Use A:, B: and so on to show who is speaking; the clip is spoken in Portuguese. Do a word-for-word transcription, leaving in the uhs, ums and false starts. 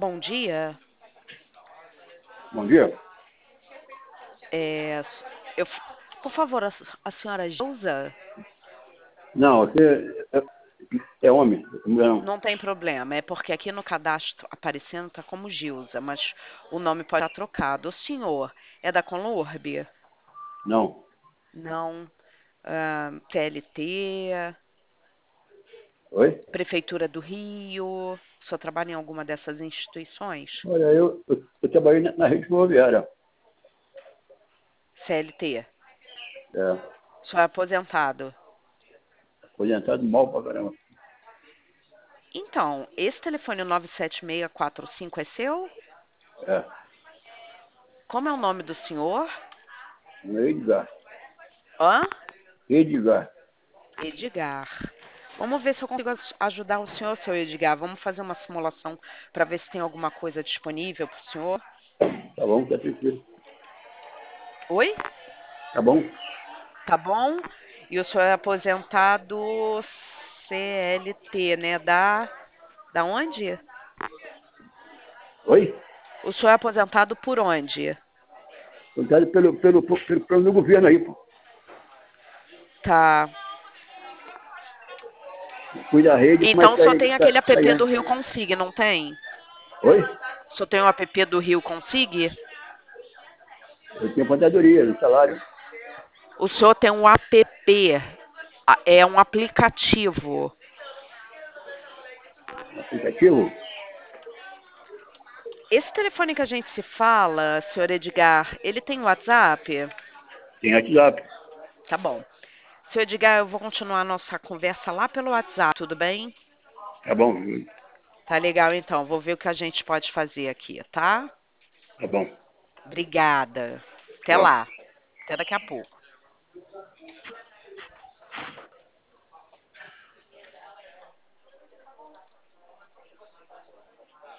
A: Bom dia.
B: Bom dia.
A: É, eu, por favor, a, a senhora Gilza?
B: Não, você é, é homem, mulher não.
A: Não tem problema, é porque aqui no cadastro aparecendo está como Gilza, mas o nome pode estar trocado. O senhor é da Conlurb?
B: Não.
A: Não. Ah, C L T,
B: Oi?
A: Prefeitura do Rio? O senhor trabalha em alguma dessas instituições?
B: Olha, eu, eu, eu trabalhei na, na rede ferroviária.
A: C L T.
B: É,
A: O senhor é aposentado?
B: aposentado mal pra caramba.
A: Então, esse telefone nove sete seis quatro cinco é seu?
B: É,
A: Como é o nome do senhor?
B: no Edgar.
A: Hã?
B: Edgar.
A: Edgar. Vamos ver se eu consigo aj- ajudar o senhor, seu Edgar. Vamos fazer uma simulação para ver se tem alguma coisa disponível para o senhor.
B: Tá bom, tá tranquilo.
A: Oi?
B: Tá bom?
A: Tá bom? E o senhor é aposentado C L T, né? Da, da onde?
B: Oi?
A: O senhor é aposentado por onde?
B: Aposentado pelo, pelo, pelo, pelo, pelo meu governo aí, pô.
A: Tá.
B: Fui da rede,
A: Então
B: mas
A: o senhor
B: saí,
A: tem
B: sa,
A: aquele
B: saí
A: app do
B: antes.
A: Rio Consig, não tem?
B: Oi?
A: O senhor tem o app do Rio Consig?
B: Eu tenho aposentadoria, de salário.
A: O senhor tem um app, a- é um aplicativo.
B: Aplicativo?
A: Esse telefone que a gente se fala, senhor Edgar, ele tem WhatsApp?
B: Tem WhatsApp.
A: Tá bom. Senhor Edgar, eu vou continuar a nossa conversa lá pelo WhatsApp, tudo bem?
B: Tá bom?
A: Tá legal então, vou ver o que a gente pode fazer aqui, tá?
B: Tá bom.
A: Obrigada. Até
B: Tá.
A: lá. Até daqui a pouco.